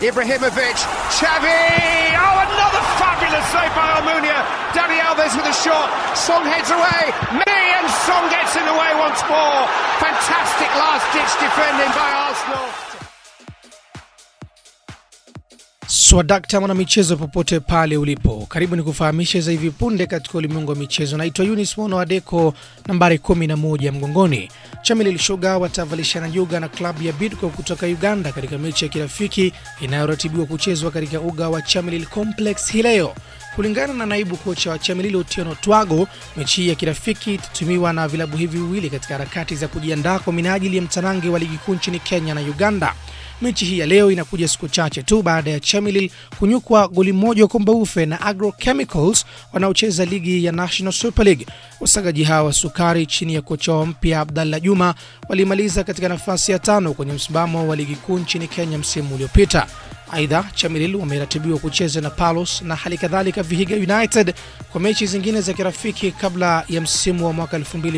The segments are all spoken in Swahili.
Ibrahimovic, Xavi! Oh, another fabulous save by Almunia. Dani Alves with a shot. Song heads away. Messi, and Song gets in the way once more. Fantastic last-ditch defending by Arsenal. Swadakta mwana michezo popote pale ulipo. Karibu nikufahamishe za hivi punde katika ulimwengu wa michezo. Naitwa Yunis Mono Adeko, nambari 11 mgongoni. Chamilil Sugar watavalishana juga na klabu ya Bidco kutoka Uganda katika mechi ya kirafiki inayoratibiwa kuchezwa katika uga wa Chamilil Complex hii leo. Kulingana na naibu kocha wa Chamilil Otieno Twago, mechi ya kirafiki itatumiwa na vilabu hivi viwili katika harakati za kujiandaa kwa minajili ya mtanange wa ligi kuu nchini Kenya na Uganda. Mechi hii ya leo inakuja siku chache tu baada ya Chamilil kunyukwa goli moja kwa mbaufe na Agrochemicals wanaocheza ligi ya National Super League. Wasagaji hawa sukari chini ya kocha wa mpya Abdalla Juma walimaliza katika nafasi ya 5 kwenye msimamo wa ligi kuu nchini Kenya msimu uliopita. Aidha, Chamilil wameratibiwa kucheza na Palos na halikadhalika Vihiga United kwa mechi zingine za kirafiki kabla ya msimu wa mwaka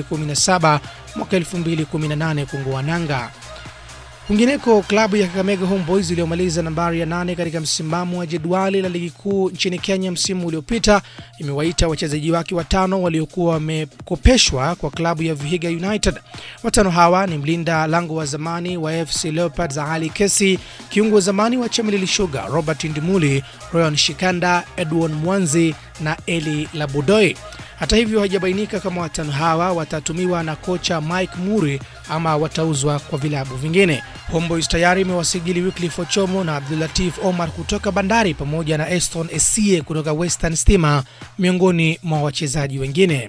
2017 mwaka 2018 kung'oa nanga. Kwingineko, klabu ya Kakamega Homeboyz iliyomaliza nambari ya 8 katika msimamo wa jedwali la ligi kuu nchini Kenya msimu uliopita imewaita wachezaji wake 5 waliokuwa wamekopeshwa kwa klabu ya Vihiga United. 5 hawa ni mlinda lango wa zamani wa FC Leopards Ali Kesi, kiungo wa zamani wa Chamilil Sugar Robert Ndimuli, Royan Shikanda, Edwin Mwanzi na Eli Labudoi. Hata hivyo haijabainika kama 5 hawa watatumiwa na kocha Mike Muri ama watauzwa kwa vilabu vingine. Homeboyz tayari imewasajili Wycliffe Ochomo na Abdulatif Omar kutoka Bandari pamoja na Eston Esie kutoka Western Stima miongoni mwa wachezaji wengine.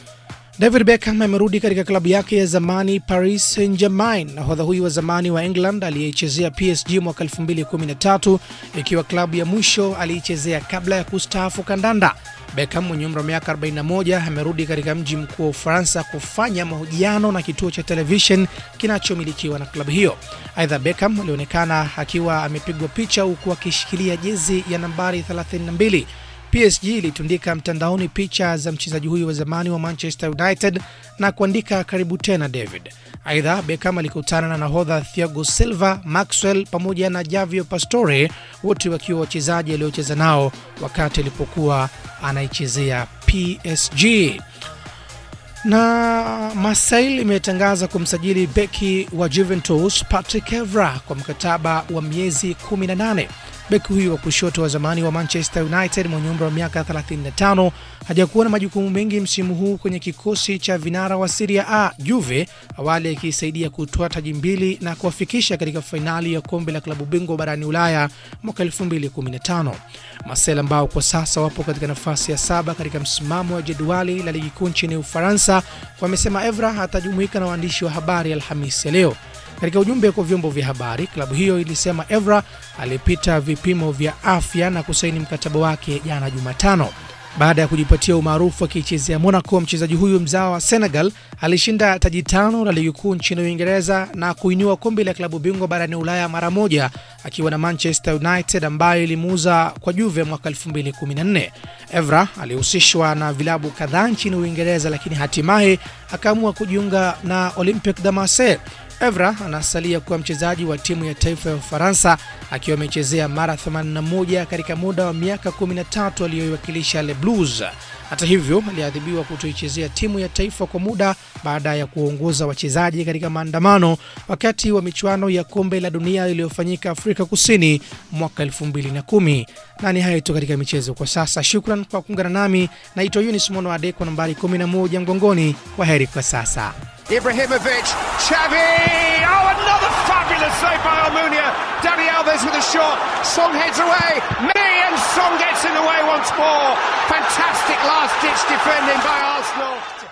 David Beckham amerudi katika klabu yake ya zamani Paris Saint-Germain. Nahodha huyu wa zamani wa England aliyechezea PSG mwaka 2013 ikiwa klabu ya mwisho aliichezea kabla ya kustaafu kandanda. Beckham mwenye umri wa miaka 41 amerudi katika mji mkuu wa Ufaransa kufanya mahojiano na kituo cha television kinachomilikiwa na klabu hiyo. Aidha, Beckham alionekana akiwa amepigwa picha huku akishikilia jezi ya nambari 32. PSG ilitundika mtandaoni picha za mchezaji huyu wa zamani wa Manchester United na kuandika karibu tena David. Aidha, Beckham alikutana na nahodha Thiago Silva, Maxwell pamoja na Javier Pastore, wote wakiwa wachezaji aliocheza nao wakati alipokuwa anaichezea PSG. Na Marseille imetangaza kumsajili beki wa Juventus Patrick Evra kwa mkataba wa miezi 18. Beki huyu wa kushoto wa zamani wa Manchester United mwenye umri wa miaka 35 hajakuwa na majukumu mengi msimu huu kwenye kikosi cha vinara wa Serie A Juve, awali akisaidia kutoa taji 2 na kuwafikisha katika finali ya kombe la klabu bingwa barani Ulaya mwaka 2015. Marseille ambao kwa sasa wapo katika nafasi ya 7 katika msimamo wa jedwali la ligi kuu nchini Ufaransa wamesema Evra atajumuika na waandishi wa habari Alhamisi leo. Katika ujumbe kwa vyombo vya habari, klabu hiyo ilisema Evra alipita vipimo vya afya na kusaini mkataba wake jana Jumatano. Baada ya kujipatia umaarufu akichezea Monaco, mchezaji huyu mzao wa Senegal alishinda taji 5 la ligi kuu nchini Uingereza na kuinua kombe la klabu bingwa barani Ulaya mara moja akiwa na Manchester United ambayo ilimuuza kwa Juve mwaka 2014. Evra alihusishwa na vilabu kadhaa nchini Uingereza lakini hatimaye akaamua kujiunga na Olympique de Marseille. Evra anasalia kuwa mchezaji wa timu ya taifa ya Ufaransa akiwa amechezea mara 81 katika muda wa miaka 13 aliyoiwakilisha Les Blues. Hata hivyo, aliadhibiwa kutoichezea timu ya taifa kwa muda baada ya kuongoza wachezaji katika maandamano wakati wa michuano ya kombe la dunia iliyofanyika Afrika Kusini mwaka 2010. Na ni hayo tu katika michezo kwa sasa. Shukran kwa kuungana nami. Naitwa Yunis Mono Adeko, nambari 11 mgongoni. Kwaheri kwa sasa. Ibrahimovic, Xavi! Oh, another fabulous save by Almunia. Dani Alves with a shot. Song heads away. Messi, and Song gets in the way once more. Fantastic last-ditch defending by Arsenal.